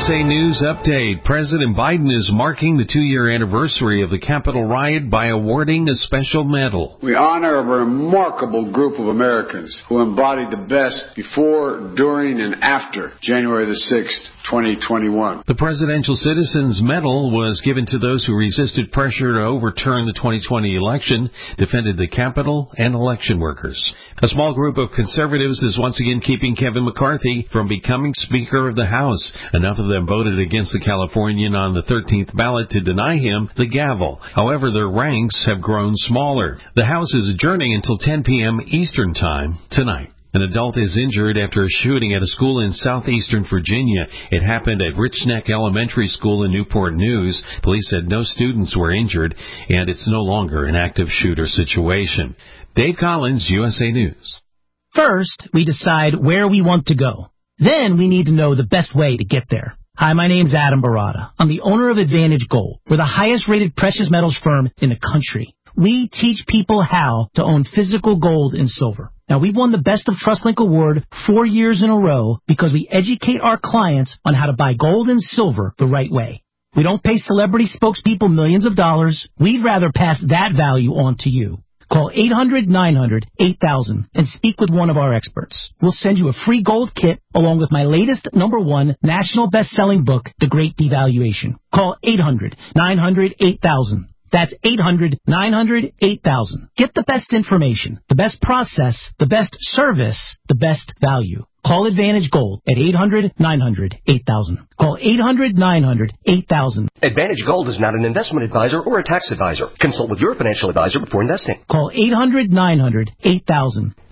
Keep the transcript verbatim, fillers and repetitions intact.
S A News Update. President Biden is marking the two-year anniversary of the Capitol riot by awarding a special medal. We honor a remarkable group of Americans who embodied the best before, during, and after January the sixth, twenty twenty-one. The Presidential Citizens Medal was given to those who resisted pressure to overturn the twenty twenty election, defended the Capitol, and election workers. A small group of conservatives is once again keeping Kevin McCarthy from becoming Speaker of the House. Enough of them voted against the Californian on the thirteenth ballot to deny him the gavel. However, their ranks have grown smaller. The House is adjourning until ten p.m. Eastern Time tonight. An adult is injured after a shooting at a school in southeastern Virginia. It happened at Rich Neck Elementary School in Newport News. Police said no students were injured, and it's no longer an active shooter situation. Dave Collins, U S A News. First, we decide where we want to go. Then we need to know the best way to get there. Hi, my name's Adam Barada. I'm the owner of Advantage Gold. We're the highest-rated precious metals firm in the country. We teach people how to own physical gold and silver. Now, we've won the Best of TrustLink Award four years in a row because we educate our clients on how to buy gold and silver the right way. We don't pay celebrity spokespeople millions of dollars. We'd rather pass that value on to you. Call eight hundred, nine hundred, eight thousand and speak with one of our experts. We'll send you a free gold kit along with my latest number one national best-selling book, The Great Devaluation. Call eight hundred, nine hundred, eight thousand. That's eight hundred, nine hundred, eight thousand. Get the best information, the best process, the best service, the best value. Call Advantage Gold at eight hundred, nine hundred, eight thousand. Call eight hundred, nine hundred, eight thousand. Advantage Gold is not an investment advisor or a tax advisor. Consult with your financial advisor before investing. Call eight hundred, nine hundred, eight thousand.